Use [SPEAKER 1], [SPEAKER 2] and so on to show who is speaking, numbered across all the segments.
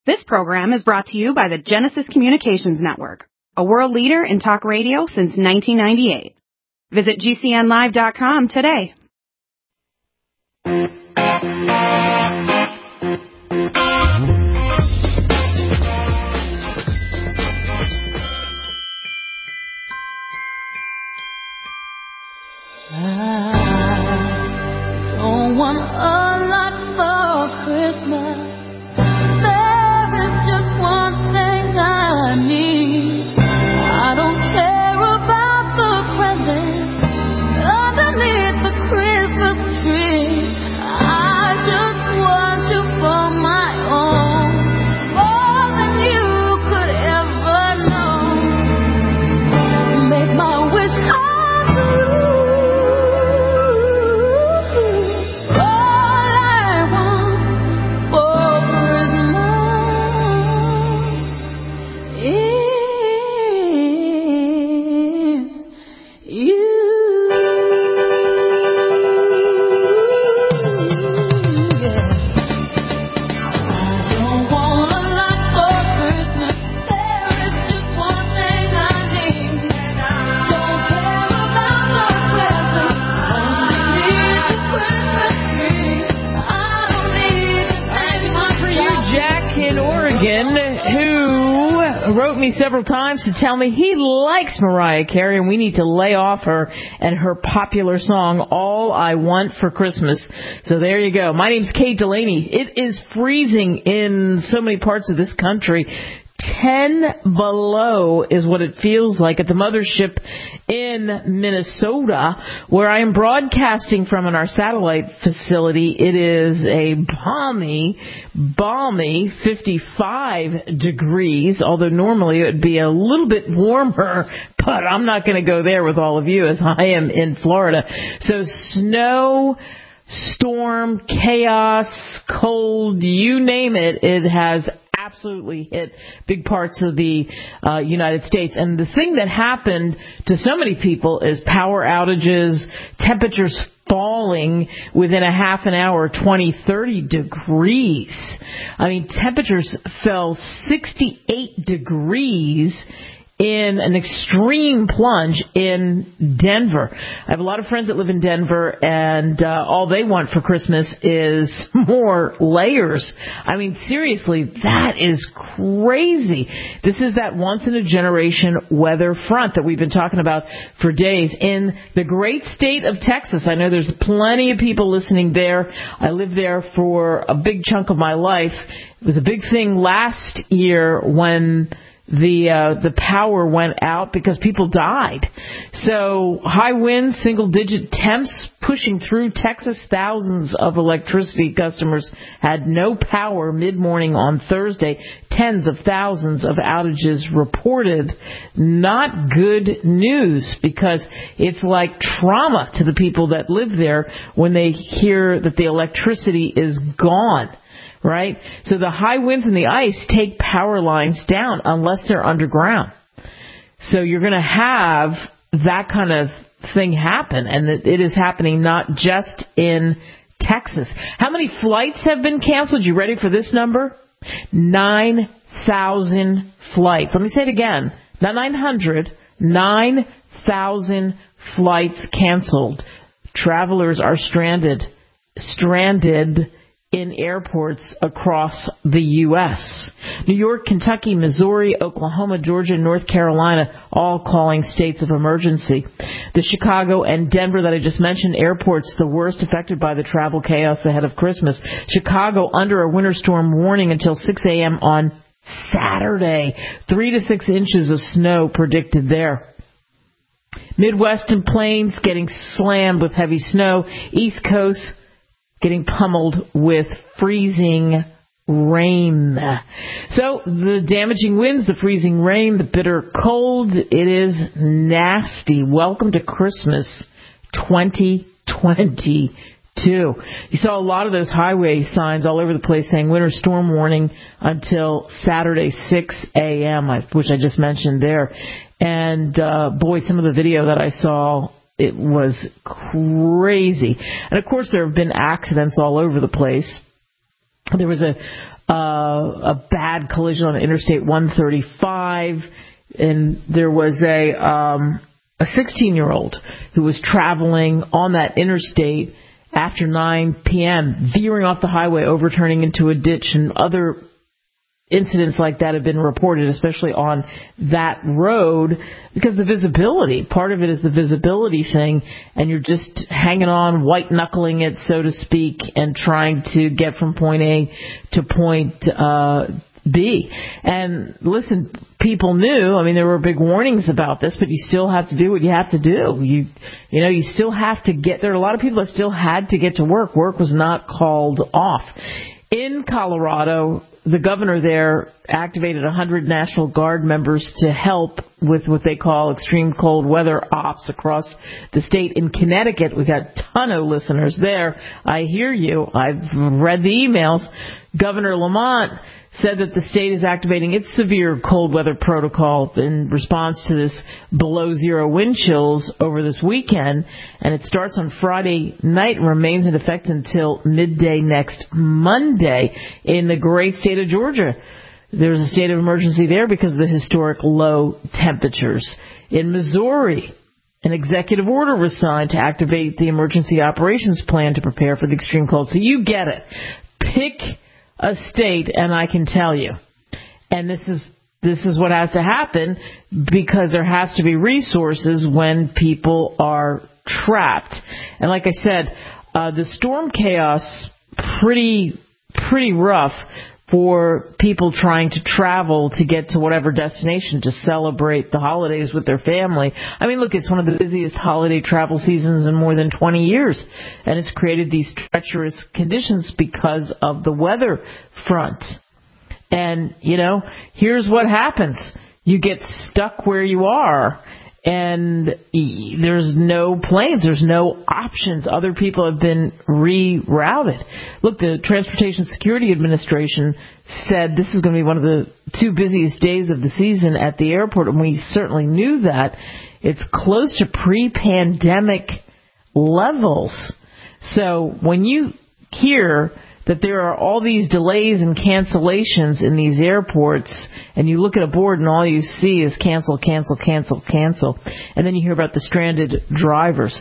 [SPEAKER 1] This program is brought to you by the Genesis Communications Network, a world leader in talk radio since 1998. Visit GCNlive.com today.
[SPEAKER 2] I don't want a lot for Christmas. There is just one thing I need. I don't care about the presents underneath the Christmas tree. I just want you for my own, more than you could ever know. Make my wish come true.
[SPEAKER 3] Wrote me several times to tell me he likes Mariah Carey and we need to lay off her and her popular song, All I Want for Christmas. So there you go. My name's Kate Delaney. It is freezing in so many parts of this country. 10 below is what it feels like at the mothership in Minnesota, where I am broadcasting from in our satellite facility. It is a balmy 55 degrees, although normally it would be a little bit warmer, but I'm not going to go there with all of you as I am in Florida. So snow, storm, chaos, cold, you name it, it has absolutely hit big parts of the United States. And the thing that happened to so many people is power outages, temperatures falling within a half an hour, 20, 30 degrees. I mean, temperatures fell 68 degrees in an extreme plunge in Denver. I have a lot of friends that live in Denver, and all they want for Christmas is more layers. I mean, seriously, that is crazy. This is that once-in-a-generation weather front that we've been talking about for days. In the great state of Texas, I know there's plenty of people listening there. I lived there for a big chunk of my life. It was a big thing last year when the power went out because people died. So high winds, single-digit temps pushing through Texas. Thousands of electricity customers had no power mid-morning on Thursday. Tens of thousands of outages reported. Not good news, because it's like trauma to the people that live there when they hear that the electricity is gone. Right? So the high winds and the ice take power lines down unless they're underground. So you're going to have that kind of thing happen, and it is happening not just in Texas. How many flights have been canceled? You ready for this number? 9,000 flights. Let me say it again. Not 900, 9,000 flights canceled. Travelers are stranded in airports across the U.S. New York, Kentucky, Missouri, Oklahoma, Georgia, North Carolina, all calling states of emergency. The Chicago and Denver that I just mentioned, airports the worst affected by the travel chaos ahead of Christmas. Chicago under a winter storm warning until 6 a.m. on Saturday. 3 to 6 inches of snow predicted there. Midwest and Plains getting slammed with heavy snow. East Coast getting pummeled with freezing rain. So the damaging winds, the freezing rain, the bitter cold, it is nasty. Welcome to Christmas 2022. You saw a lot of those highway signs all over the place saying winter storm warning until Saturday 6 a.m., which I just mentioned there. And boy, some of the video that I saw, it was crazy. And, of course, there have been accidents all over the place. There was a bad collision on Interstate 135, and there was a 16-year-old who was traveling on that interstate after 9 p.m., veering off the highway, overturning into a ditch, and other incidents like that have been reported, especially on that road, because the visibility, part of it is the visibility thing, and you're just hanging on, white-knuckling it, so to speak, and trying to get from point A to point B. And listen, people knew, I mean, there were big warnings about this, but you still have to do what you have to do. You still have to get, there are a lot of people that still had to get to work. Work was not called off. In Colorado, the governor there activated 100 National Guard members to help with what they call extreme cold weather ops across the state. In Connecticut, we got a ton of listeners there. I hear you. I've read the emails. Governor Lamont said that the state is activating its severe cold weather protocol in response to this below zero wind chills over this weekend, and it starts on Friday night and remains in effect until midday next Monday in the great state of Georgia. There's a state of emergency there because of the historic low temperatures. In Missouri, an executive order was signed to activate the emergency operations plan to prepare for the extreme cold. So you get it. Pick a state, and I can tell you. And this is what has to happen, because there has to be resources when people are trapped. And like I said, the storm chaos, pretty rough for people trying to travel to get to whatever destination to celebrate the holidays with their family. I mean, look, it's one of the busiest holiday travel seasons in more than 20 years, and it's created these treacherous conditions because of the weather front. And, here's what happens. You get stuck where you are, and there's no planes, there's no options. Other people have been rerouted. Look, the Transportation Security Administration said this is going to be one of the 2 busiest days of the season at the airport, and we certainly knew that. It's close to pre-pandemic levels. So when you hear that there are all these delays and cancellations in these airports, and you look at a board and all you see is cancel, cancel, cancel, cancel. And then you hear about the stranded drivers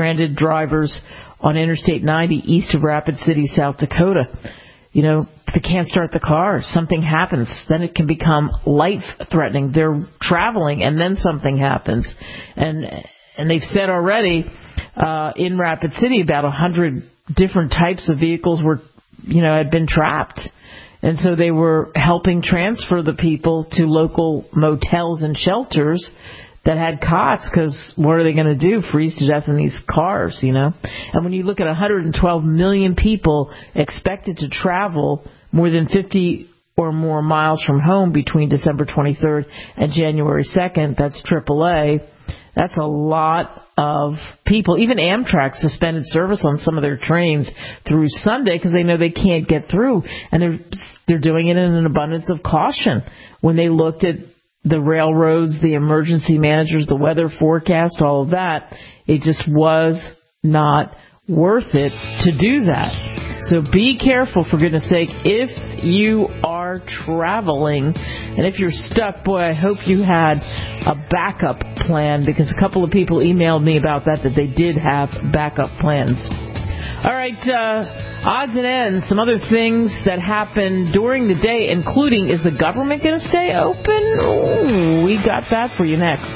[SPEAKER 3] on Interstate 90 east of Rapid City, South Dakota. They can't start the car. Something happens. Then it can become life-threatening. They're traveling, and then something happens. And they've said already in Rapid City about 100 different types of vehicles had been trapped. And so they were helping transfer the people to local motels and shelters that had cots, because what are they going to do? Freeze to death in these cars, And when you look at 112 million people expected to travel more than 50 or more miles from home between December 23rd and January 2nd, that's AAA. That's a lot of people. Even Amtrak suspended service on some of their trains through Sunday because they know they can't get through, and they're doing it in an abundance of caution. When they looked at the railroads, the emergency managers, the weather forecast, all of that, it just was not worth it to do that. So be careful, for goodness sake, if you are traveling. And if you're stuck, boy, I hope you had a backup plan, because a couple of people emailed me about that they did have backup plans. All right, odds and ends, some other things that happened during the day, including, is the government going to stay open? Ooh, we got that for you next.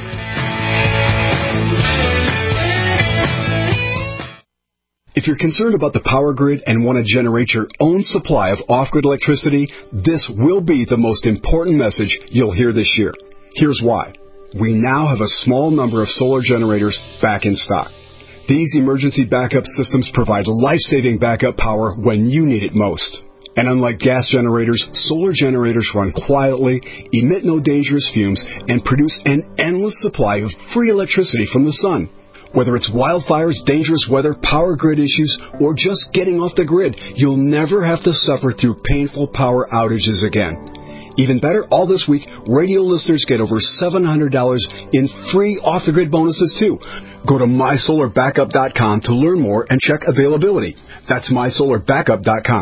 [SPEAKER 4] If you're concerned about the power grid and want to generate your own supply of off-grid electricity, this will be the most important message you'll hear this year. Here's why. We now have a small number of solar generators back in stock. These emergency backup systems provide life-saving backup power when you need it most. And unlike gas generators, solar generators run quietly, emit no dangerous fumes, and produce an endless supply of free electricity from the sun. Whether it's wildfires, dangerous weather, power grid issues, or just getting off the grid, you'll never have to suffer through painful power outages again. Even better, all this week, radio listeners get over $700 in free off-the-grid bonuses, too. Go to mysolarbackup.com to learn more and check availability. That's mysolarbackup.com.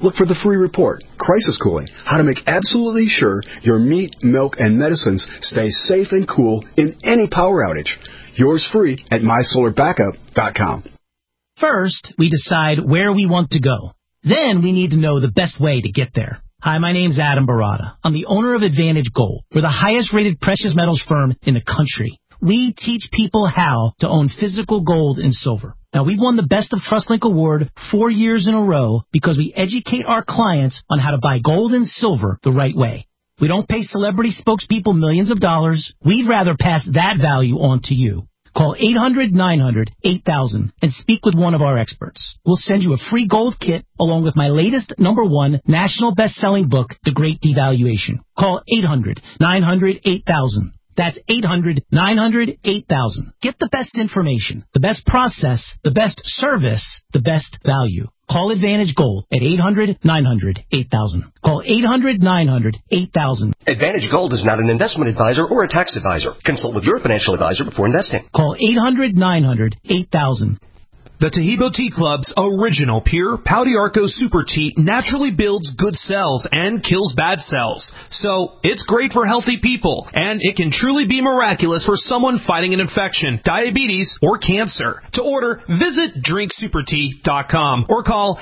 [SPEAKER 4] look for the free report, Crisis Cooling, how to make absolutely sure your meat, milk, and medicines stay safe and cool in any power outage. Yours free at mysolarbackup.com.
[SPEAKER 5] First, we decide where we want to go. Then we need to know the best way to get there. Hi, my name's Adam Barada. I'm the owner of Advantage Gold. We're the highest-rated precious metals firm in the country. We teach people how to own physical gold and silver. Now, we've won the Best of TrustLink Award 4 years in a row because we educate our clients on how to buy gold and silver the right way. We don't pay celebrity spokespeople millions of dollars. We'd rather pass that value on to you. Call 800-900-8000 and speak with one of our experts. We'll send you a free gold kit along with my latest #1 national best-selling book, The Great Devaluation. Call 800-900-8000. That's 800-900-8000. Get the best information, the best process, the best service, the best value. Call Advantage Gold at 800-900-8000. Call 800-900-8000.
[SPEAKER 6] Advantage Gold is not an investment advisor or a tax advisor. Consult with your financial advisor before investing.
[SPEAKER 5] Call 800-900-8000.
[SPEAKER 7] The Tahibo Tea Club's original pure Pau d'Arco Super Tea naturally builds good cells and kills bad cells. So it's great for healthy people, and it can truly be miraculous for someone fighting an infection, diabetes, or cancer. To order, visit drinksupertea.com or call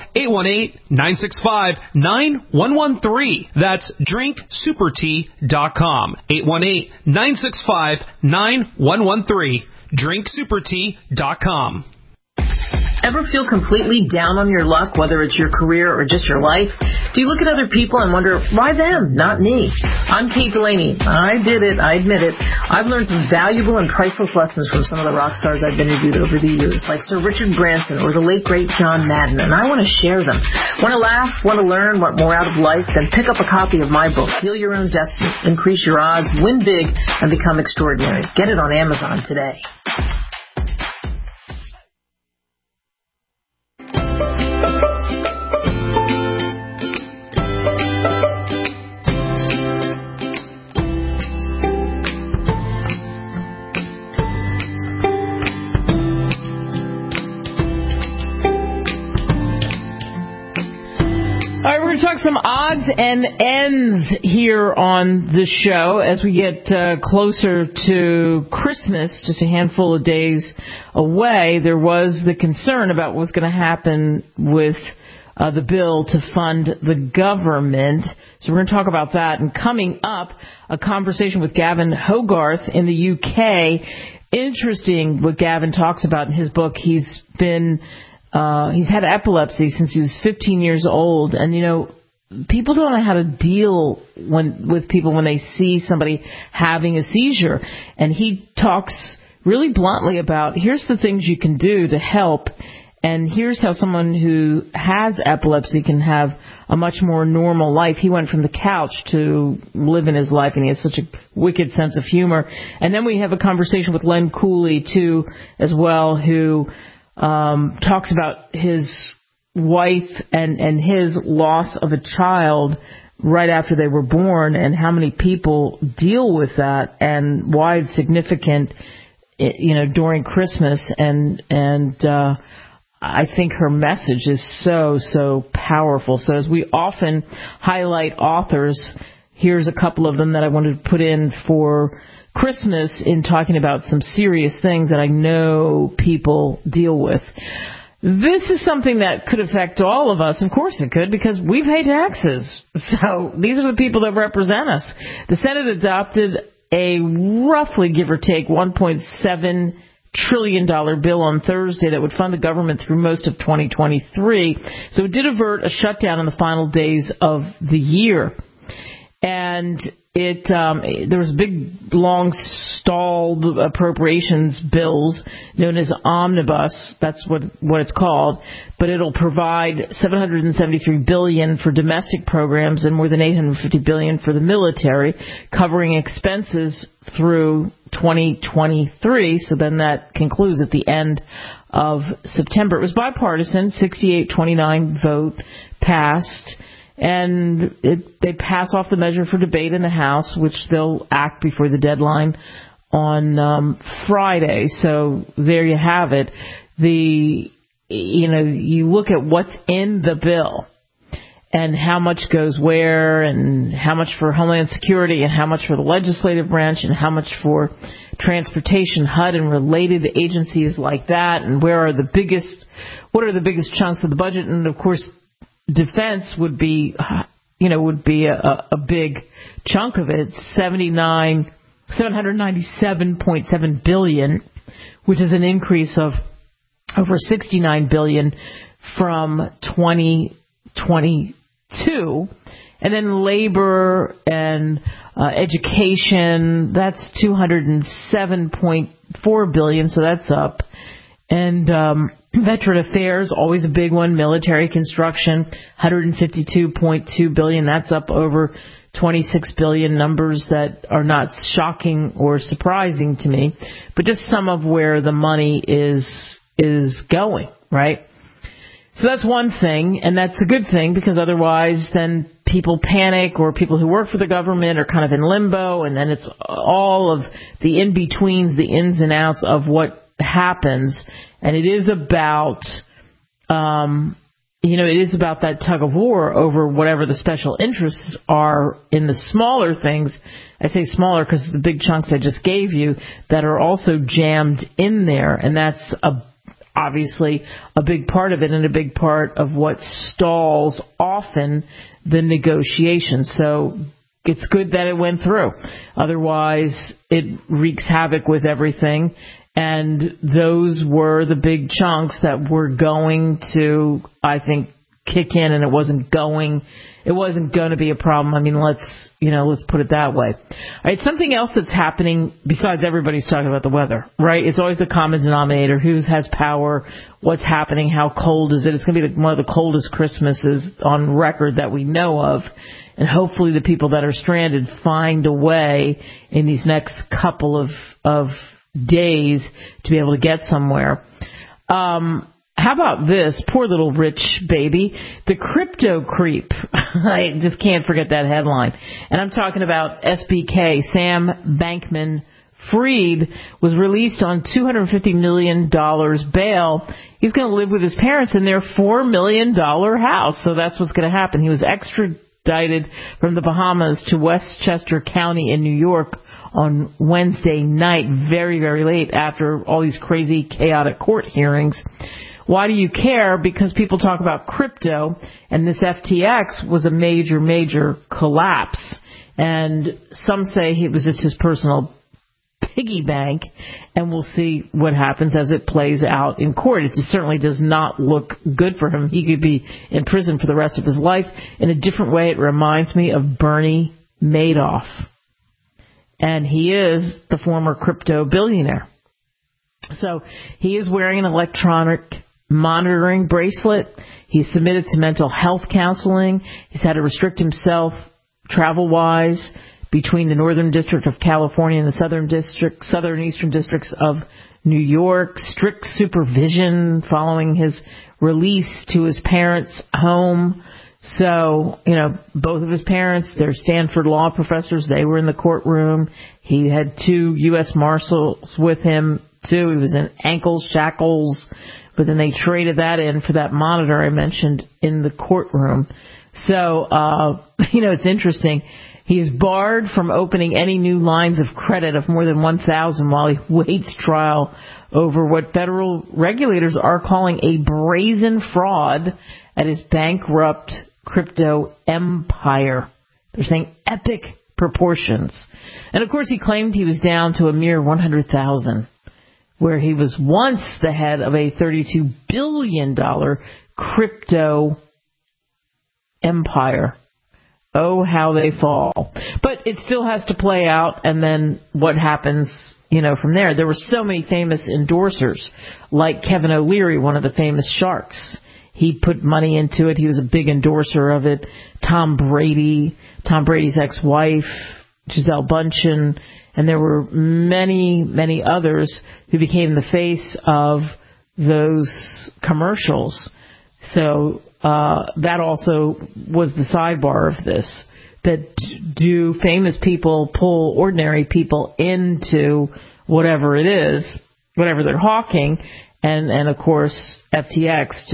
[SPEAKER 7] 818-965-9113. That's drinksupertea.com. 818-965-9113. drinksupertea.com.
[SPEAKER 3] Ever feel completely down on your luck, whether it's your career or just your life? Do you look at other people and wonder, why them, not me? I'm Kate Delaney. I did it. I admit it. I've learned some valuable and priceless lessons from some of the rock stars I've interviewed over the years, like Sir Richard Branson or the late, great John Madden, and I want to share them. Want to laugh? Want to learn? Want more out of life? Then pick up a copy of my book, Deal Your Own Destiny, Increase Your Odds, Win Big, and Become Extraordinary. Get it on Amazon today. Talk some odds and ends here on the show as we get closer to Christmas, just a handful of days away. There was the concern about what was going to happen with the bill to fund the government. So we're going to talk about that. And coming up, a conversation with Gavin Hogarth in the UK. Interesting what Gavin talks about in his book. He's had epilepsy since he was 15 years old, and people don't know how to deal with people when they see somebody having a seizure. And he talks really bluntly about, here's the things you can do to help, and here's how someone who has epilepsy can have a much more normal life. He went from the couch to living his life, and he has such a wicked sense of humor. And then we have a conversation with Len Cooley, too, as well, who talks about his wife and his loss of a child right after they were born, and how many people deal with that, and why it's significant, during Christmas. And I think her message is so powerful. So as we often highlight authors, here's a couple of them that I wanted to put in for Christmas in talking about some serious things that I know people deal with. This is something that could affect all of us. Of course it could, because we pay taxes. So these are the people that represent us. The Senate adopted a roughly, give or take, $1.7 trillion bill on Thursday that would fund the government through most of 2023. So it did avert a shutdown in the final days of the year. And there was big, long, stalled appropriations bills known as omnibus. That's what it's called. But it'll provide $773 billion for domestic programs and more than $850 billion for the military, covering expenses through 2023. So then that concludes at the end of September. It was bipartisan, 68-29 vote passed. And they pass off the measure for debate in the House, which they'll act before the deadline on Friday. So there you have it. You look at what's in the bill, and how much goes where, and how much for Homeland Security, and how much for the legislative branch, and how much for transportation, HUD, and related agencies like that, and what are the biggest chunks of the budget. And of course, defense would be a big chunk of it. $797.7 billion, which is an increase of over $69 billion from 2022. And then labor and education, that's $207.4 billion, so that's up. And veteran affairs, always a big one. Military construction, $152.2 billion, that's up over $26 billion, numbers that are not shocking or surprising to me, but just some of where the money is going, right? So that's one thing, and that's a good thing, because otherwise then people panic, or people who work for the government are kind of in limbo, and then it's all of the in-betweens, the ins and outs of what happens. And it is about, it is about that tug of war over whatever the special interests are in the smaller things. I say smaller because the big chunks I just gave you that are also jammed in there, and that's obviously a big part of it, and a big part of what stalls often the negotiations. So it's good that it went through. Otherwise, it wreaks havoc with everything. And those were the big chunks that were going to, I think, kick in, and it wasn't going to be a problem. I mean, let's put it that way. All right, something else that's happening besides everybody's talking about the weather, right? It's always the common denominator. Who has power? What's happening? How cold is it? It's going to be one of the coldest Christmases on record that we know of. And hopefully the people that are stranded find a way in these next couple of days to be able to get somewhere. How about this? Poor little rich baby. The crypto creep. I just can't forget that headline. And I'm talking about SBK. Sam Bankman-Fried was released on $250 million bail. He's going to live with his parents in their $4 million house. So that's what's going to happen. He was extradited from the Bahamas to Westchester County in New York on Wednesday night, very, very late, after all these crazy, chaotic court hearings. Why do you care? Because people talk about crypto, and this FTX was a major, major collapse. And some say it was just his personal piggy bank, and we'll see what happens as it plays out in court. It certainly does not look good for him. He could be in prison for the rest of his life. In a different way, it reminds me of Bernie Madoff. And he is the former crypto billionaire. So he is wearing an electronic monitoring bracelet. He's submitted to mental health counseling. He's had to restrict himself travel-wise between the Northern District of California and the Southeastern districts of New York. Strict supervision following his release to his parents' home. So, both of his parents, they're Stanford law professors. They were in the courtroom. He had 2 U.S. Marshals with him, too. He was in ankle shackles, but then they traded that in for that monitor I mentioned in the courtroom. So, it's interesting. He's barred from opening any new lines of credit of more than 1,000 while he waits trial over what federal regulators are calling a brazen fraud at his bankrupt crypto empire. They're saying epic proportions. And of course he claimed he was down to a mere 100,000, where he was once the head of a $32 billion crypto empire. Oh, how they fall. But it still has to play out, and then what happens, from there. There were so many famous endorsers, like Kevin O'Leary, one of the famous sharks. He put money into it. He was a big endorser of it. Tom Brady's ex-wife, Gisele Bündchen, and there were many, many others who became the face of those commercials. So that also was the sidebar of this. That do famous people pull ordinary people into whatever it is, whatever they're hawking, and of course FTX just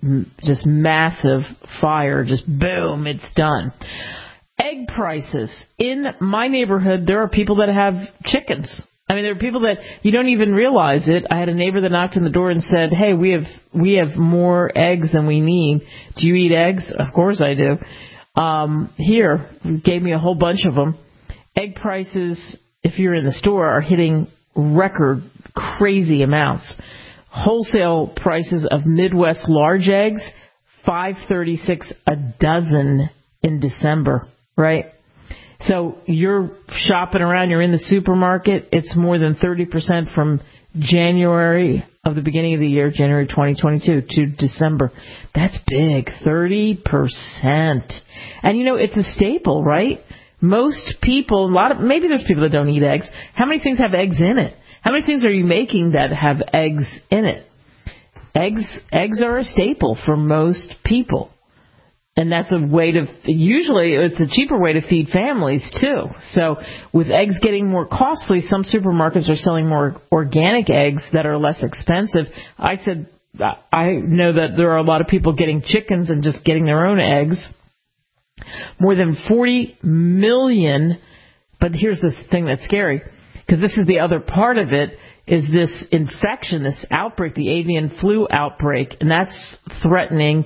[SPEAKER 3] just massive fire, just boom, it's done. Egg prices. In my neighborhood, there are people that have chickens. I mean, there are people that you don't even realize it. I had a neighbor that knocked on the door and said, hey, we have more eggs than we need. Do you eat eggs? Of course I do. Here, gave me a whole bunch of them. Egg prices, if you're in the store, are hitting record crazy amounts. Wholesale prices of Midwest large eggs, $5.36 a dozen in December, right? So you're shopping around, you're in the supermarket, it's more than 30% from January of the beginning of the year, January 2022 to December. That's big, 30%. And it's a staple, right? Most people, maybe there's people that don't eat eggs. How many things have eggs in it? How many things are you making that have eggs in it? Eggs are a staple for most people. And that's a way usually it's a cheaper way to feed families too. So with eggs getting more costly, some supermarkets are selling more organic eggs that are less expensive. I know that there are a lot of people getting chickens and just getting their own eggs. More than 40 million, but here's the thing that's scary, because this is the other part of it, is this infection, this outbreak, the avian flu outbreak, and that's threatening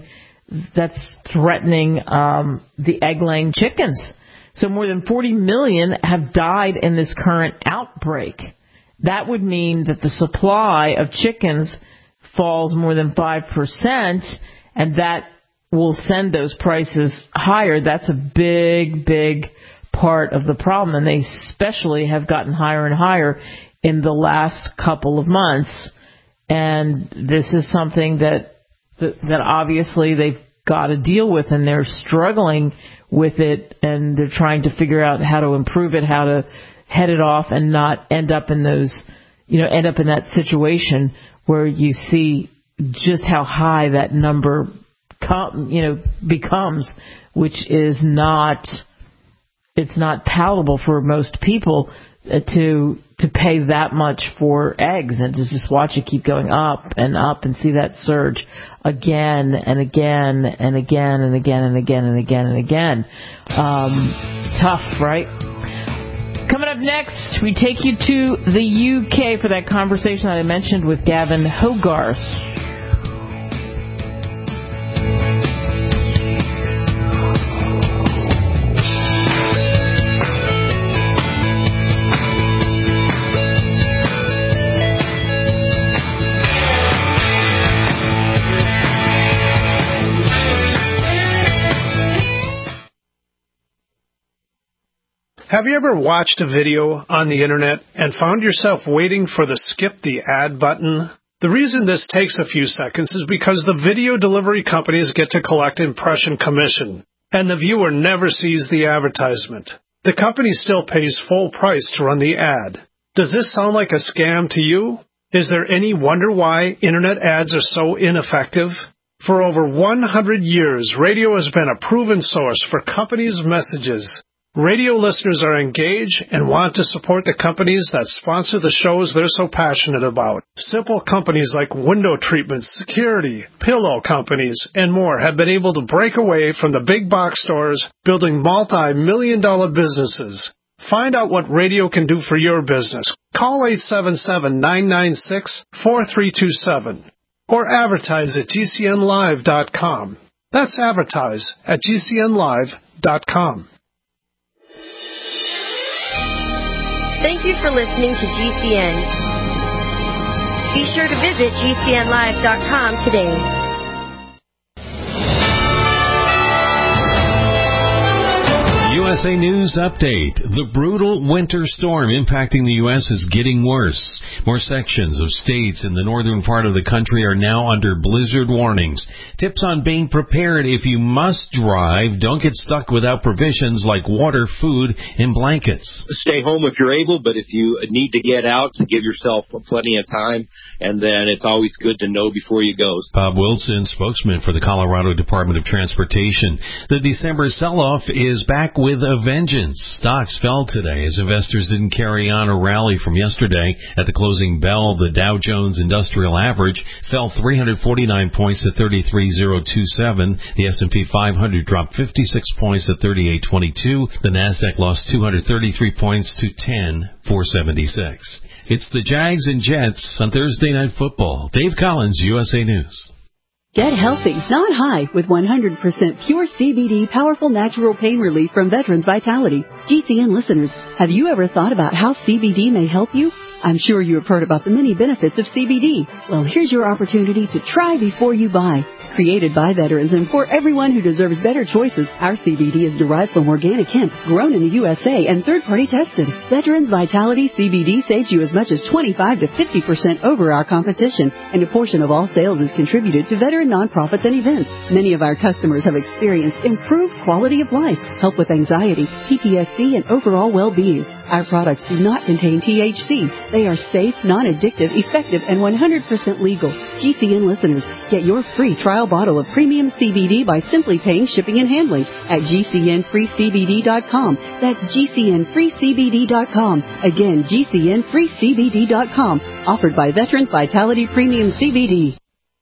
[SPEAKER 3] the egg-laying chickens. So more than 40 million have died in this current outbreak. That would mean that the supply of chickens falls more than 5%, and that will send those prices higher. That's a big, big part of the problem, and they especially have gotten higher and higher in the last couple of months. And this is something that obviously they've got to deal with, and they're struggling with it, and they're trying to figure out how to improve it, how to head it off and not end up in that situation where you see just how high that number becomes, which is it's not palatable for most people to pay that much for eggs, and to just watch it keep going up and up and see that surge again and again and again and again and again and again and again. Tough, right? Coming up next, we take you to the UK for that conversation that I mentioned with Gavin Hogarth.
[SPEAKER 8] Have you ever watched a video on the internet and found yourself waiting for the skip the ad button? The reason this takes a few seconds is because the video delivery companies get to collect impression commission, and the viewer never sees the advertisement. The company still pays full price to run the ad. Does this sound like a scam to you? Is there any wonder why internet ads are so ineffective? For over 100 years, radio has been a proven source for companies' messages. Radio listeners are engaged and want to support the companies that sponsor the shows they're so passionate about. Simple companies like window treatments, security, pillow companies, and more have been able to break away from the big box stores, building multi-million-dollar businesses. Find out what radio can do for your business. Call 877-996-4327 or advertise at GCNlive.com. That's advertise at GCNlive.com.
[SPEAKER 9] Thank you for listening to GCN. Be sure to visit GCNlive.com today.
[SPEAKER 10] USA News Update. The brutal winter storm impacting the U.S. is getting worse. More sections of states in the northern part of the country are now under blizzard warnings. Tips on being prepared if you must drive. Don't get stuck without provisions like water, food, and blankets.
[SPEAKER 11] Stay home if you're able, but if you need to get out, give yourself plenty of time, and then it's always good to know before you go.
[SPEAKER 10] Bob Wilson, spokesman for the Colorado Department of Transportation. The December sell-off is back with a vengeance. Stocks fell today as investors didn't carry on a rally from yesterday. At the closing bell, the Dow Jones Industrial Average fell 349 points to 33,027. The S&P 500 dropped 56 points to 3822. The Nasdaq lost 233 points to 10,476. It's the Jags and Jets on Thursday Night Football. Dave Collins, USA News.
[SPEAKER 12] Get healthy, not high, with 100% pure CBD powerful natural pain relief from Veterans Vitality. GCN listeners, have you ever thought about how CBD may help you? I'm sure you have heard about the many benefits of CBD. Well, here's your opportunity to try before you buy. Created by veterans and for everyone who deserves better choices, our CBD is derived from organic hemp, grown in the USA and third-party tested. Veterans Vitality CBD saves you as much as 25 to 50% over our competition, and a portion of all sales is contributed to veteran nonprofits and events. Many of our customers have experienced improved quality of life, help with anxiety, PTSD, and overall well-being. Our products do not contain THC. They are safe, non-addictive, effective, and 100% legal. GCN listeners, get your free trial bottle of premium CBD by simply paying shipping and handling at GCNFreeCBD.com. That's GCNFreeCBD.com. Again, GCNFreeCBD.com. Offered by Veterans Vitality Premium CBD.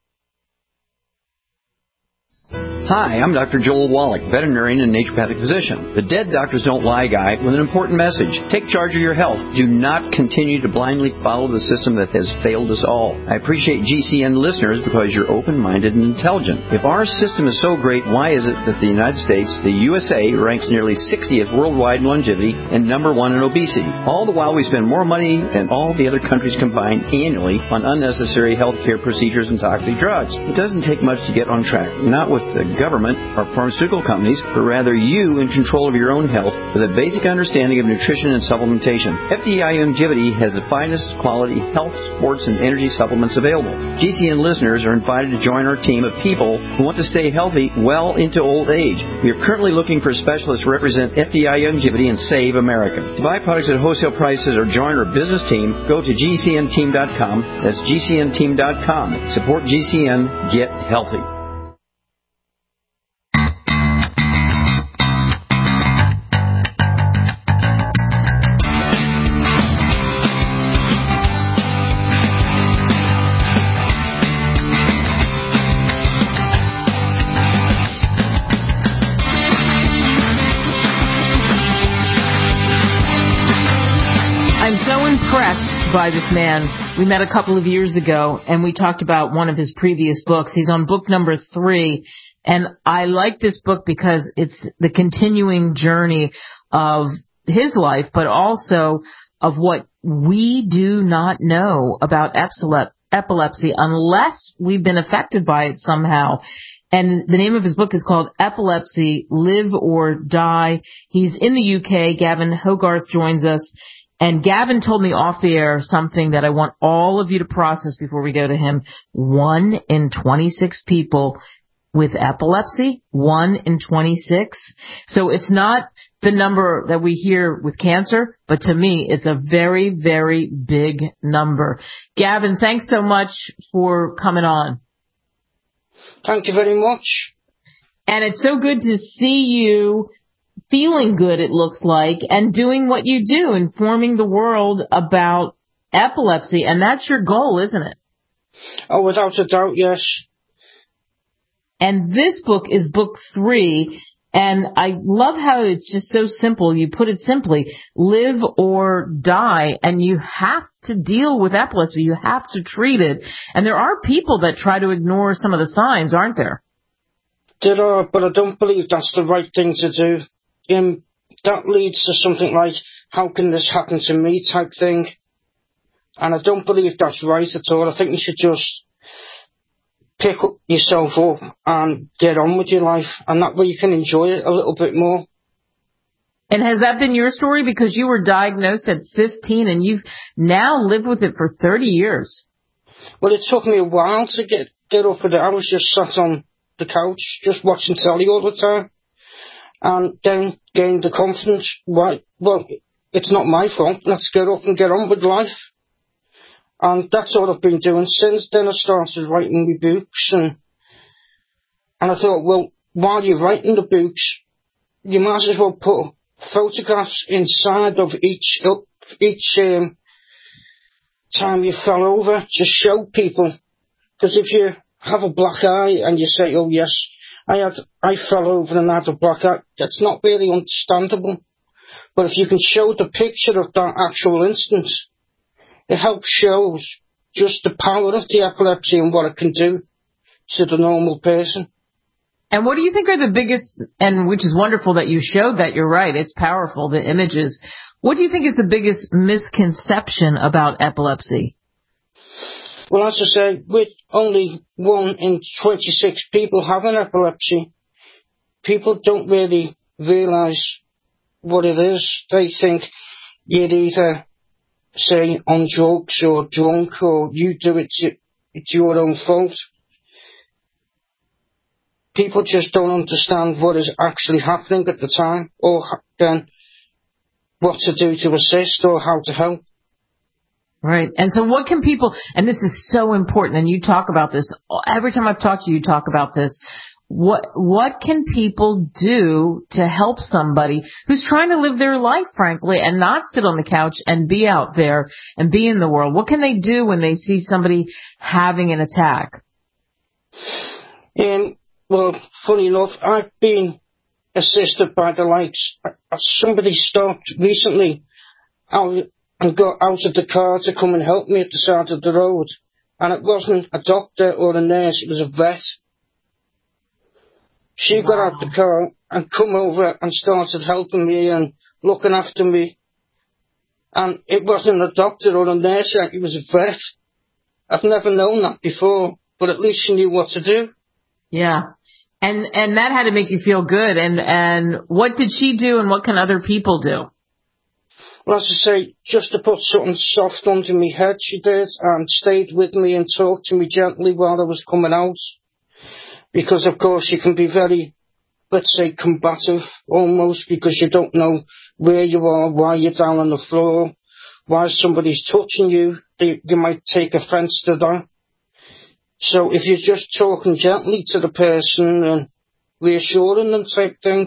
[SPEAKER 13] Hi, I'm Dr. Joel Wallach, veterinarian and naturopathic physician. The Dead Doctors Don't Lie guy with an important message. Take charge of your health. Do not continue to blindly follow the system that has failed us all. I appreciate GCN listeners because you're open-minded and intelligent. If our system is so great, why is it that the United States, the USA, ranks nearly 60th worldwide in longevity and number 1 in obesity? All the while we spend more money than all the other countries combined annually on unnecessary healthcare procedures and toxic drugs. It doesn't take much to get on track. Not with the government or pharmaceutical companies, but rather you in control of your own health with a basic understanding of nutrition and supplementation. FDI Longevity has the finest quality health, sports, and energy supplements available. GCN listeners are invited to join our team of people who want to stay healthy well into old age. We are currently looking for specialists to represent FDI Longevity and Save America. To buy products at wholesale prices or join our business team, go to GCNteam.com. That's GCNteam.com. Support GCN. Get healthy.
[SPEAKER 3] By this man. We met a couple of years ago and we talked about one of his previous books. He's on book number 3, and I like this book because it's the continuing journey of his life, but also of what we do not know about epilepsy unless we've been affected by it somehow. And the name of his book is called Epilepsy, Live or Die. He's in the UK. Gavin Hogarth joins us. And Gavin told me off the air something that I want all of you to process before we go to him. 1 in 26 people with epilepsy, 1 in 26. So it's not the number that we hear with cancer, but to me, it's a very, very big number. Gavin, thanks so much for coming on.
[SPEAKER 14] Thank you very much.
[SPEAKER 3] And it's so good to see you feeling good, it looks like, and doing what you do, informing the world about epilepsy. And that's your goal, isn't it?
[SPEAKER 14] Oh, without a doubt, yes.
[SPEAKER 3] And this book is book 3. And I love how it's just so simple. You put it simply, live or die. And you have to deal with epilepsy. You have to treat it. And there are people that try to ignore some of the signs, aren't there?
[SPEAKER 14] There are, but I don't believe that's the right thing to do. That leads to something like, how can this happen to me type thing. And I don't believe that's right at all. I think you should just pick yourself up and get on with your life. And that way you can enjoy it a little bit more.
[SPEAKER 3] And has that been your story? Because you were diagnosed at 15 and you've now lived with it for 30 years.
[SPEAKER 14] Well, it took me a while to get up with it. I was just sat on the couch, just watching telly all the time. And then gained the confidence, right, well, it's not my fault, let's get up and get on with life. And that's all I've been doing since. Then I started writing my books, and I thought, well, while you're writing the books, you might as well put photographs inside of each time you fell over to show people. Because if you have a black eye and you say, oh yes, I fell over and had a black eye, that's not really understandable. But if you can show the picture of that actual instance, it helps show just the power of the epilepsy and what it can do to the normal person.
[SPEAKER 3] And what do you think are the biggest, and which is wonderful that you showed that, you're right, it's powerful, the images. What do you think is the biggest misconception about epilepsy?
[SPEAKER 14] Well, as I say, with only 1 in 26 people having epilepsy, people don't really realise what it is. They think you're either, say, on drugs or drunk, or you do it, it's your own fault. People just don't understand what is actually happening at the time, or then what to do to assist or how to help.
[SPEAKER 3] Right. And so what can people, and this is so important, and you talk about this, every time I've talked to you, you talk about this. What can people do to help somebody who's trying to live their life, frankly, and not sit on the couch and be out there and be in the world? What can they do when they see somebody having an attack?
[SPEAKER 14] Well, funny enough, I've been assisted by the likes. Somebody stopped recently and got out of the car to come and help me at the side of the road. And it wasn't a doctor or a nurse, it was a vet. She got out the car and come over and started helping me and looking after me. And it wasn't a doctor or a nurse, it was a vet. I've never known that before, but at least she knew what to do. Yeah. And that had to make you feel good. And what did she do, and what can other people do? Well, as I say, just to put something soft under my head, she did, and stayed with me and talked to me gently while I was coming out. Because, of course, you can be very, let's say, combative, almost, because you don't know where you are, why you're down on the floor, why somebody's touching you. You might take offence to that. So if you're just talking gently to the person and reassuring them type thing.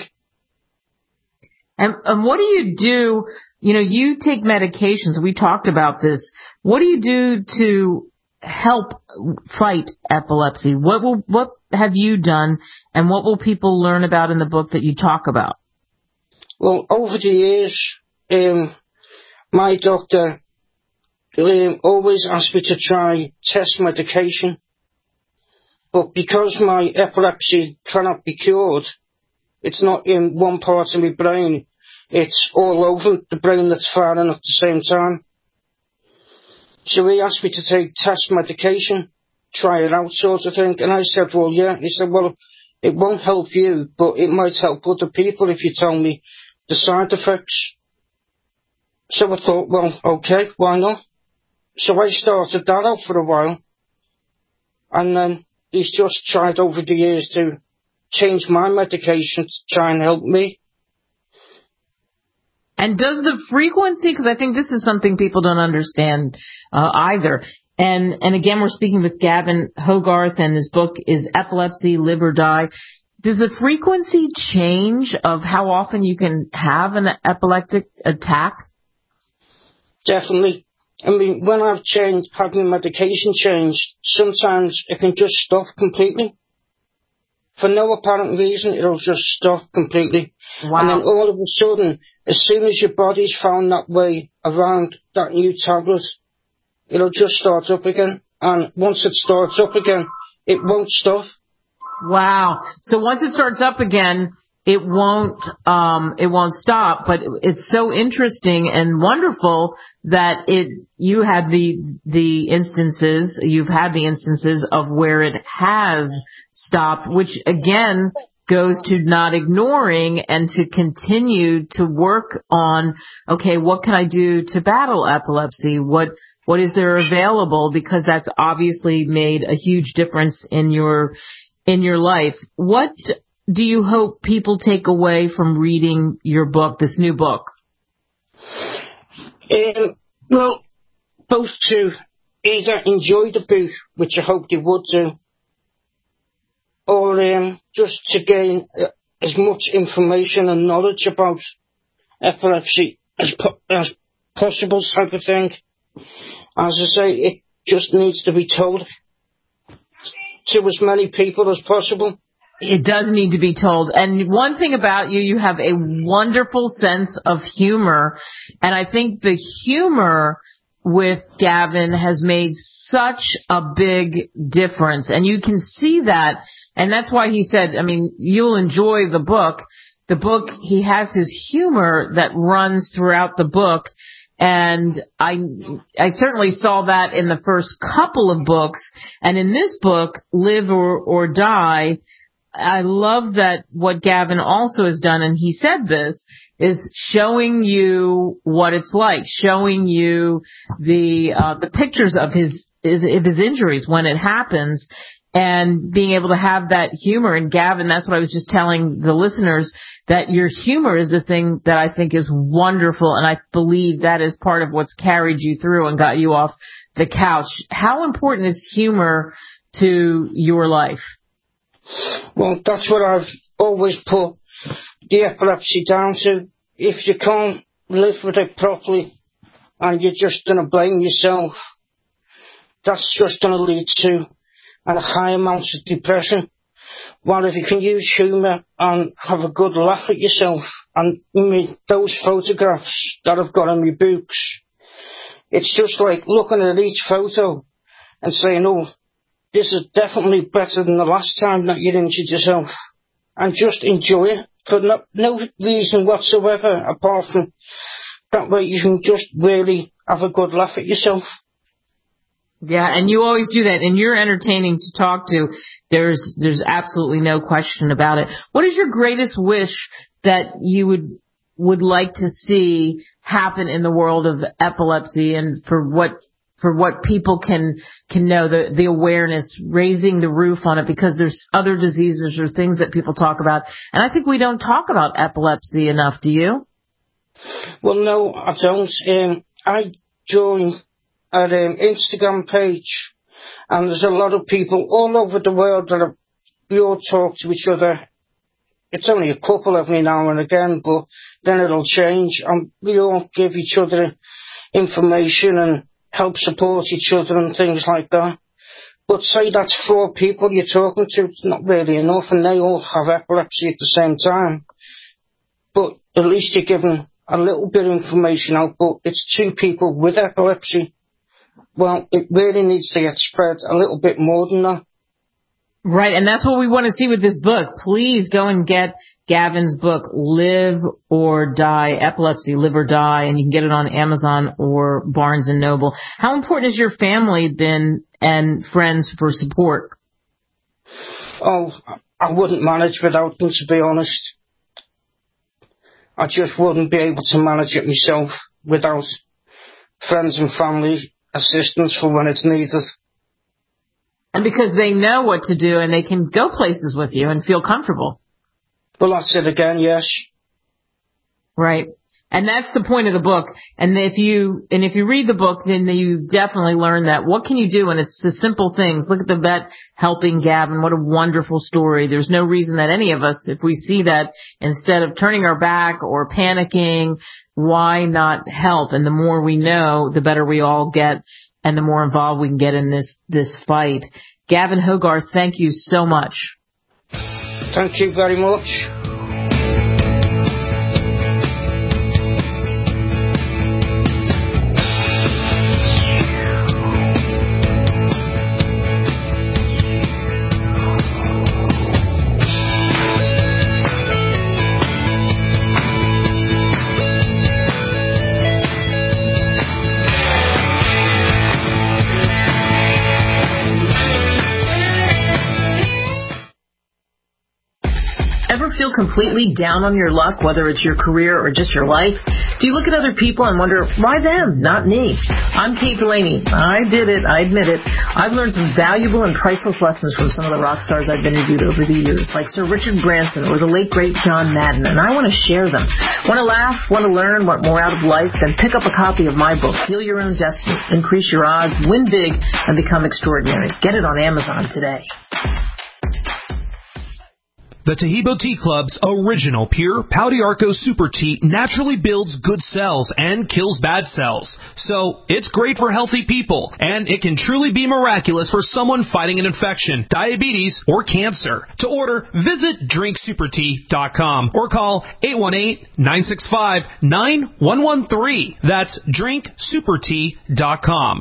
[SPEAKER 14] And what do you do? You know, you take medications. We talked about this. What do you do to help fight epilepsy? What have you done, and what will people learn about in the book that you talk about? Well, over the years, my doctor always asked me to try test medication. But because my epilepsy cannot be cured, it's not in one part of my brain, it's all over the brain that's firing at the same time. So he asked me to take test medication, try it out sort of thing, and I said, well, yeah. He said, well, it won't help you, but it might help other people if you tell me the side effects. So I thought, well, okay, why not? So I started that out for a while, and then he's just tried over the years to change my medication to try and help me. And does the frequency, because I think this is something people don't understand either, and again, we're speaking with Gavin Hogarth, and his book is Epilepsy, Live or Die. Does the frequency change of how often you can have an epileptic attack? Definitely. I mean, when I've had my medication changed, sometimes it can just stop completely. For no apparent reason, it'll just stop completely. Wow. And then all of a sudden, as soon as your body's found that way around that new tablet, it'll just start up again. And once it starts up again, it won't stop. Wow. So once it starts up again, it won't stop, but it's so interesting and wonderful that you've had the instances of where it has stopped, which again goes to not ignoring and to continue to work on, okay, what can I do to battle epilepsy? What is there available? Because that's obviously made a huge difference in your life. What do you hope people take away from reading your book, this new book? Well, both to either enjoy the book, which I hope they would do, or just to gain as much information and knowledge about epilepsy as possible type of thing. As I say, it just needs to be told to as many people as possible.
[SPEAKER 3] It does need to be told. And one thing about you, you have a wonderful sense of humor. And I think the humor with Gavin has made such a big difference. And you can see that. And that's why he said, I mean, you'll enjoy the book. The book, he has his humor that runs throughout the book. And I certainly saw that in the first couple of books. And in this book, Live or Die, I love that what Gavin also has done, and he said this, is showing you what it's like, showing you the pictures of his injuries when it happens, and being able to have that humor. And Gavin, that's what I was just telling the listeners, that your humor is the thing that I think is wonderful, and I believe that is part of what's carried you through and got you off the couch. How important is humor to your life?
[SPEAKER 14] Well, that's what I've always put the epilepsy down to. If you can't live with it properly and you're just going to blame yourself, that's just going to lead to a high amount of depression. While if you can use humour and have a good laugh at yourself, and those photographs that I've got in my books, it's just like looking at each photo and saying, oh, this is definitely better than the last time that you injured yourself. And just enjoy it for no reason whatsoever, apart from that way you can just really have a good laugh at yourself.
[SPEAKER 3] Yeah, and you always do that, and you're entertaining to talk to. There's absolutely no question about it. What is your greatest wish that you would like to see happen in the world of epilepsy, and for what people can know, the awareness, raising the roof on it, because there's other diseases or things that people talk about, and I think we don't talk about epilepsy enough. Do you?
[SPEAKER 14] Well, no, I don't. I joined an Instagram page, and there's a lot of people all over the world that we all talk to each other. It's only a couple every now and again, but then it'll change, and we all give each other information and help support each other and things like that. But say that's 4 people you're talking to, it's not really enough, and they all have epilepsy at the same time. But at least you're giving a little bit of information out, but it's 2 people with epilepsy. Well, it really needs to get spread a little bit more than that.
[SPEAKER 3] Right, and that's what we want to see with this book. Please go and get Gavin's book, Live or Die, Epilepsy, Live or Die, and you can get it on Amazon or Barnes & Noble. How important has your family been and friends for support?
[SPEAKER 14] Oh, I wouldn't manage without them, to be honest. I just wouldn't be able to manage it myself without friends and family assistance for when it's needed.
[SPEAKER 3] And because they know what to do and they can go places with you and feel comfortable.
[SPEAKER 14] Well, that's it again, yes.
[SPEAKER 3] Right. And that's the point of the book. And if you read the book, then you definitely learn that. What can you do? And it's the simple things. Look at the vet helping Gavin. What a wonderful story. There's no reason that any of us, if we see that, instead of turning our back or panicking, why not help? And the more we know, the better we all get, and the more involved we can get in this fight. Gavin Hogarth, thank you so much.
[SPEAKER 14] Thank you very much.
[SPEAKER 3] Ever feel completely down on your luck, whether it's your career or just your life? Do you look at other people and wonder, why them, not me? I'm Kate Delaney. I did it. I admit it. I've learned some valuable and priceless lessons from some of the rock stars I've interviewed over the years, like Sir Richard Branson or the late, great John Madden, and I want to share them. Want to laugh? Want to learn? Want more out of life? Then pick up a copy of my book, Deal Your Own Destiny. Increase your odds, win big, and become extraordinary. Get it on Amazon today.
[SPEAKER 7] The Tahibo Tea Club's original pure Pau d'Arco Super Tea naturally builds good cells and kills bad cells. So it's great for healthy people, and it can truly be miraculous for someone fighting an infection, diabetes, or cancer. To order, visit drinksupertea.com or call 818-965-9113. That's drinksupertea.com.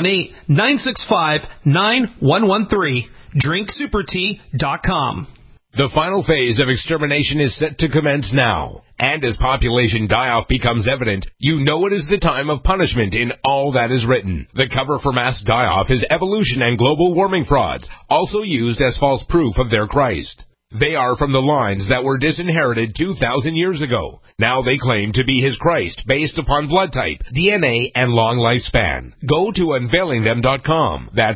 [SPEAKER 7] 818-965-9113. drinksupertea.com.
[SPEAKER 15] The final phase of extermination is set to commence now. And as population die-off becomes evident, you know it is the time of punishment in all that is written. The cover for mass die-off is evolution and global warming frauds, also used as false proof of their Christ. They are from the lines that were disinherited 2,000 years ago. Now they claim to be his Christ based upon blood type, DNA, and long lifespan. Go to unveilingthem.com. That's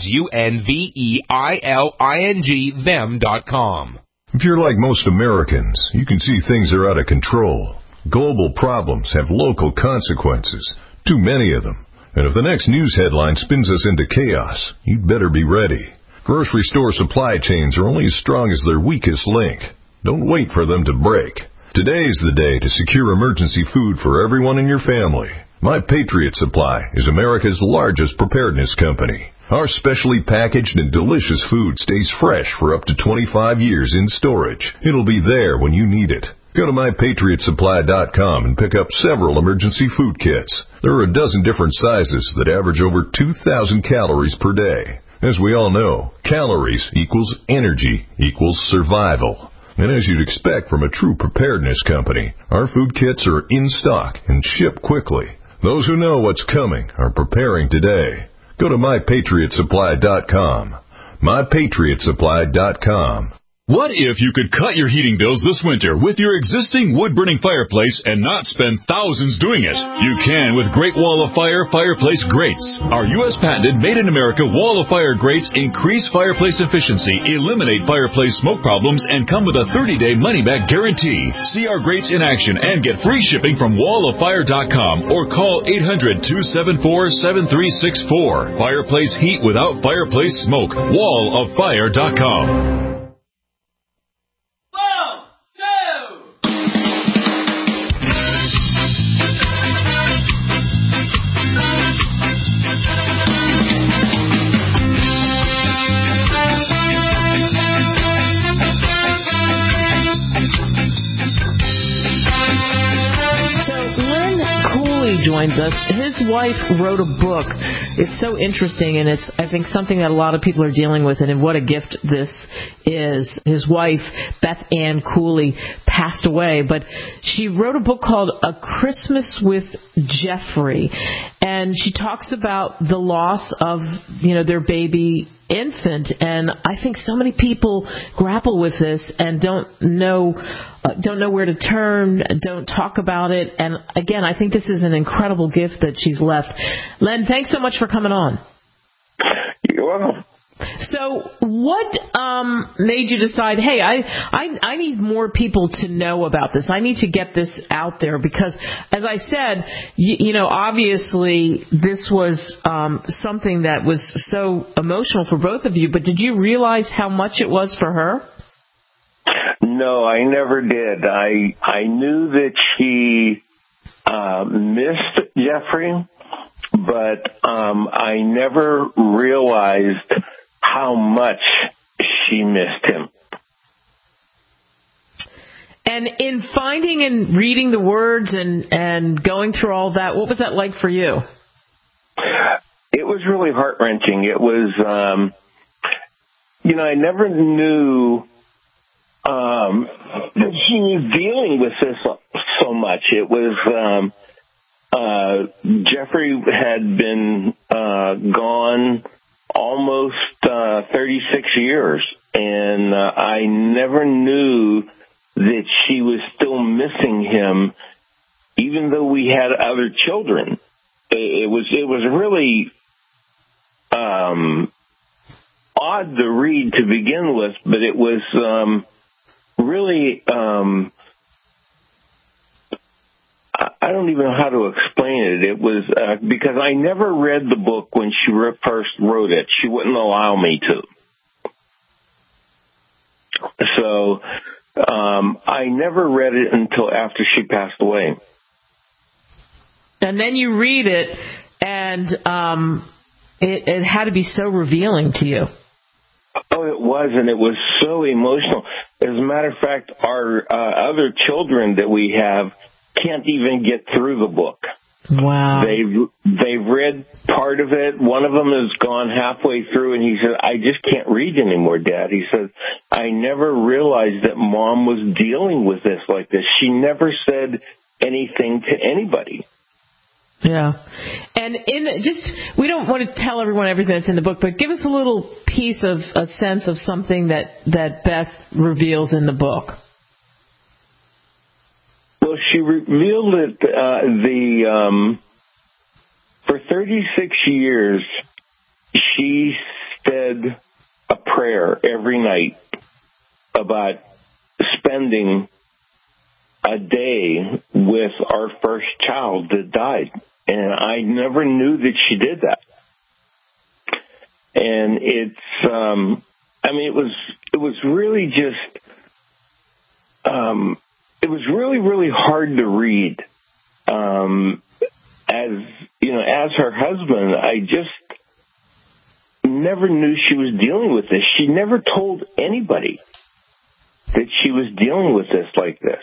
[SPEAKER 15] UNVEILING them.com.
[SPEAKER 16] If you're like most Americans, you can see things are out of control. Global problems have local consequences, too many of them. And if the next news headline spins us into chaos, you'd better be ready. Grocery store supply chains are only as strong as their weakest link. Don't wait for them to break. Today is the day to secure emergency food for everyone in your family. My Patriot Supply is America's largest preparedness company. Our specially packaged and delicious food stays fresh for up to 25 years in storage. It'll be there when you need it. Go to mypatriotsupply.com and pick up several emergency food kits. There are a dozen different sizes that average over 2,000 calories per day. As we all know, calories equals energy equals survival. And as you'd expect from a true preparedness company, our food kits are in stock and ship quickly. Those who know what's coming are preparing today. Go to mypatriotsupply.com. mypatriotsupply.com.
[SPEAKER 17] What if you could cut your heating bills this winter with your existing wood-burning fireplace and not spend thousands doing it? You can with Great Wall of Fire fireplace grates. Our U.S. patented made-in-America Wall of Fire grates increase fireplace efficiency, eliminate fireplace smoke problems, and come with a 30-day money-back guarantee. See our grates in action and get free shipping from walloffire.com or call 800-274-7364. Fireplace heat without fireplace smoke. walloffire.com.
[SPEAKER 3] Joins us. His wife wrote a book. It's so interesting, and it's, I think, something that a lot of people are dealing with, and what a gift this is. His wife, Beth Ann Cooley, passed away, but she wrote a book called A Christmas with Jeffrey, and she talks about the loss of, their baby infant, and I think so many people grapple with this and don't know where to turn, don't talk about it, and again, I think this is an incredible gift that she's left. Len, thanks so much for coming on.
[SPEAKER 18] You're welcome.
[SPEAKER 3] So what made you decide, hey, I need more people to know about this. I need to get this out there because, as I said, obviously this was something that was so emotional for both of you, but did you realize how much it was for her?
[SPEAKER 18] No, I never did. I knew that she missed Jeffrey, but I never realized how much she missed him.
[SPEAKER 3] And in finding and reading the words and going through all that, what was that like for you?
[SPEAKER 18] It was really heart-wrenching. It was, I never knew that she was dealing with this so much. It was, Jeffrey had been gone almost 36 years, and I never knew that she was still missing him, even though we had other children. It was really odd to read to begin with, but it was really I don't even know how to explain it. It was because I never read the book when she first wrote it. She wouldn't allow me to. So I never read it until after she passed away.
[SPEAKER 3] And then you read it, and it had to be so revealing to you.
[SPEAKER 18] Oh, it was, and it was so emotional. As a matter of fact, our other children that we have can't even get through the book.
[SPEAKER 3] Wow.
[SPEAKER 18] They've read part of it. One of them has gone halfway through, and he said, I just can't read anymore, Dad. He said, I never realized that Mom was dealing with this like this. She never said anything to anybody.
[SPEAKER 3] Yeah. And we don't want to tell everyone everything that's in the book, but give us a little piece of a sense of something that Beth reveals in the book.
[SPEAKER 18] Well, she revealed it, for 36 years, she said a prayer every night about spending a day with our first child that died. And I never knew that she did that. And it's, it was really just, it was really, really hard to read. As her husband, I just never knew she was dealing with this. She never told anybody that she was dealing with this like this.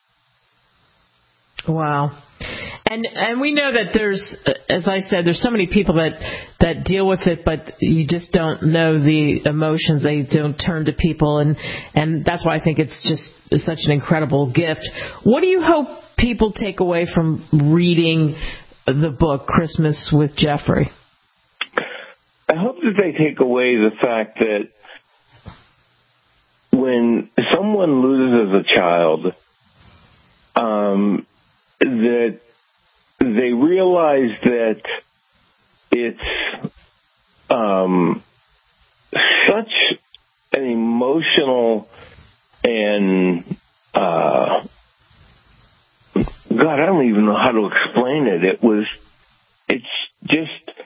[SPEAKER 3] Wow. And we know that there's, as I said, there's so many people that deal with it, but you just don't know the emotions. They don't turn to people, and that's why I think it's just such an incredible gift. What do you hope people take away from reading the book, Christmas with Jeffrey?
[SPEAKER 18] I hope that they take away the fact that when someone loses a child, that they realize that it's such an emotional and God, I don't even know how to explain it. It's just,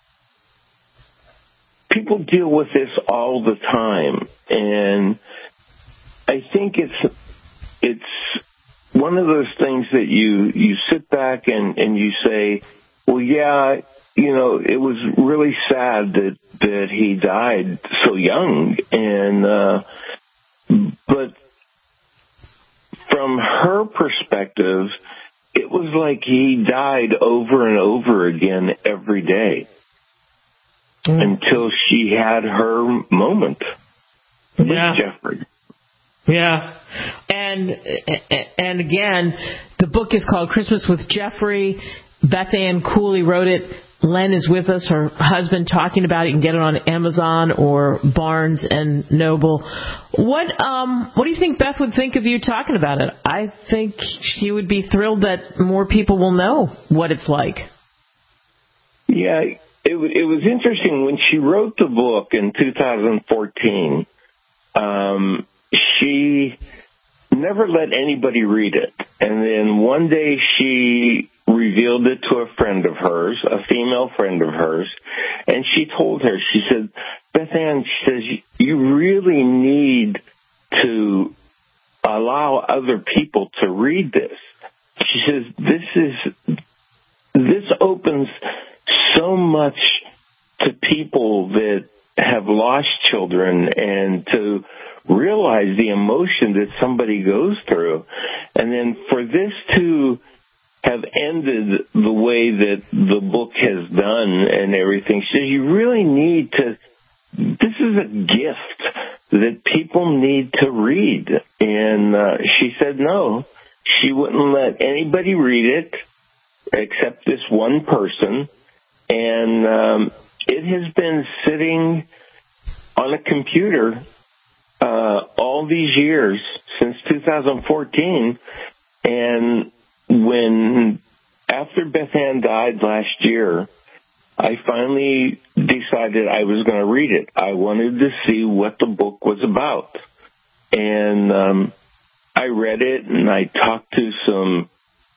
[SPEAKER 18] people deal with this all the time, and I think it's one of those things that you sit back and you say, well, yeah, it was really sad that he died so young, but from her perspective, it was like he died over and over again every day until she had her moment with Jeffrey.
[SPEAKER 3] Yeah. And again, the book is called Christmas with Jeffrey. Beth Ann Cooley wrote it. Len is with us, her husband, talking about it. You can get it on Amazon or Barnes and Noble. What do you think Beth would think of you talking about it? I think she would be thrilled that more people will know what it's like.
[SPEAKER 18] Yeah, it was interesting. When she wrote the book in 2014, she never let anybody read it. And then one day she revealed it to a friend of hers, a female friend of hers, and she told her, she said, Beth Ann, she says, you really need to allow other people to read this. She says, this opens so much to people that have lost children, and to realize the emotion that somebody goes through. And then for this to have ended the way that the book has done and everything, she says, you really need to, this is a gift that people need to read. And she said no, she wouldn't let anybody read it except this one person. And it has been sitting on a computer all these years, since 2014. And after Beth Ann died last year, I finally decided I was going to read it. I wanted to see what the book was about. And I read it, and I talked to some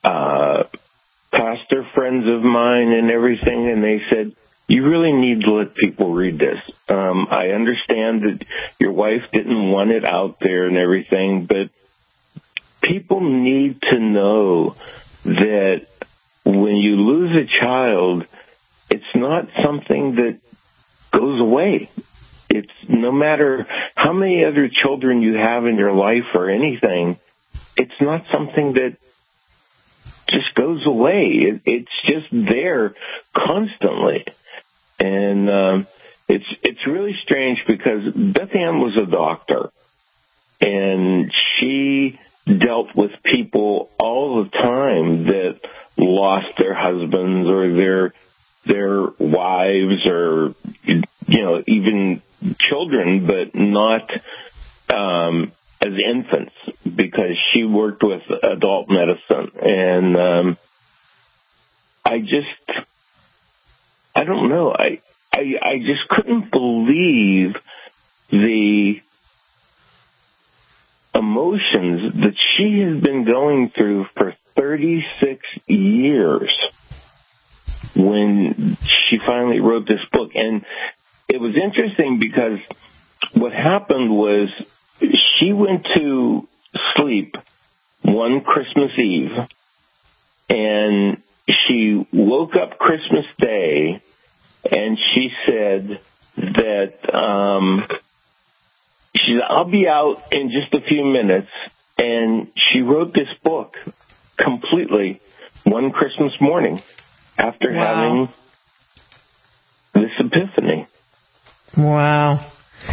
[SPEAKER 18] pastor friends of mine and everything, and they said, you really need to let people read this. I understand that your wife didn't want it out there and everything, but people need to know that when you lose a child, it's not something that goes away. It's no matter how many other children you have in your life or anything, it's not something that just goes away. It's just there constantly. And it's really strange because Beth Ann was a doctor, and she dealt with people all the time that lost their husbands or their wives or, even children, but not as infants, because she worked with adult medicine. And I don't know. I just couldn't believe the emotions that she has been going through for 36 years when she finally wrote this book. And it was interesting because what happened was she went to sleep one Christmas Eve, and she woke up Christmas Day, and she said that she said, I'll be out in just a few minutes. And she wrote this book completely one Christmas morning after having this epiphany.
[SPEAKER 3] Wow.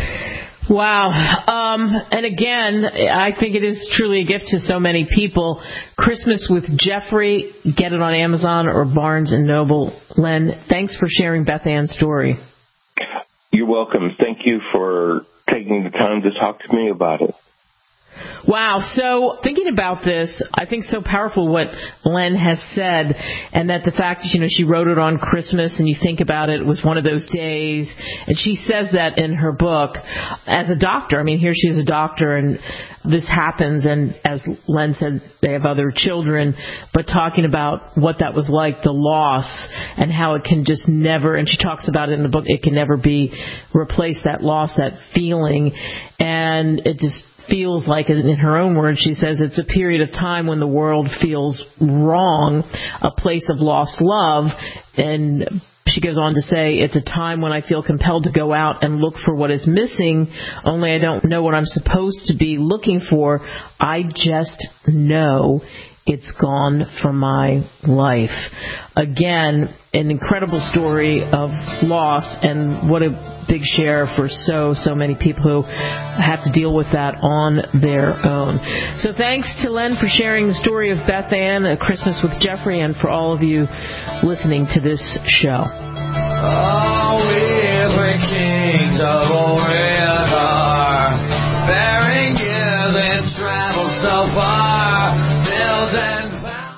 [SPEAKER 3] And again, I think it is truly a gift to so many people. Christmas with Jeffrey, get it on Amazon or Barnes & Noble. Len, thanks for sharing Beth Ann's story.
[SPEAKER 18] You're welcome. Thank you for taking the time to talk to me about it.
[SPEAKER 3] Wow. So thinking about this, I think so powerful what Len has said, and that the fact that, she wrote it on Christmas, and you think about it, it was one of those days. And she says that in her book as a doctor. I mean, here she is a doctor, and this happens. And as Len said, they have other children, but talking about what that was like, the loss, and how it can just never, and she talks about it in the book, it can never be replaced, that loss, that feeling. And it just feels like, in her own words, she says it's a period of time when the world feels wrong, a place of lost love. And she goes on to say, it's a time when I feel compelled to go out and look for what is missing, only I don't know what I'm supposed to be looking for. I just know it's gone from my life. Again, an incredible story of loss, and what a big share for so many people who have to deal with that on their own. So thanks to Len for sharing the story of Beth Ann, A Christmas with Jeffrey, and for all of you listening to this show.
[SPEAKER 2] Oh, we're kings of Orient, bearing years and travel so far, bills and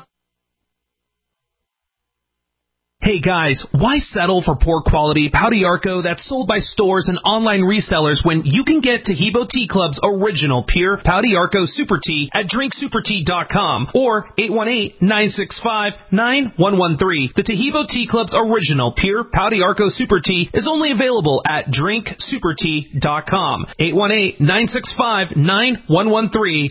[SPEAKER 7] Hey guys, why settle for poor quality Pau d'Arco that's sold by stores and online resellers when you can get Taheebo Tea Club's original pure Pau d'Arco Super Tea at drinksupertea.com or 818-965-9113. The Taheebo Tea Club's original pure Pau d'Arco Super Tea is only available at drinksupertea.com. 818-965-9113.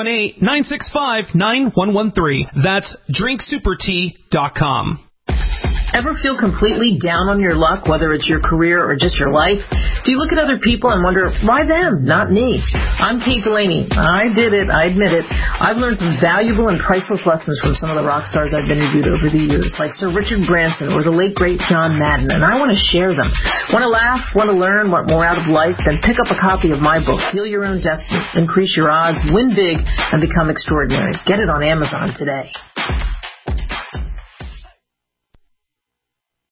[SPEAKER 7] 818-965-9113. That's drinksupertea.com.
[SPEAKER 3] Ever feel completely down on your luck, whether it's your career or just your life? Do you look at other people and wonder, why them, not me? I'm Kate Delaney. I did it. I admit it. I've learned some valuable and priceless lessons from some of the rock stars I've interviewed over the years, like Sir Richard Branson or the late, great John Madden, and I want to share them. Want to laugh? Want to learn? Want more out of life? Then pick up a copy of my book, Heal Your Own Destiny, Increase Your Odds, Win Big, and Become Extraordinary. Get it on Amazon today.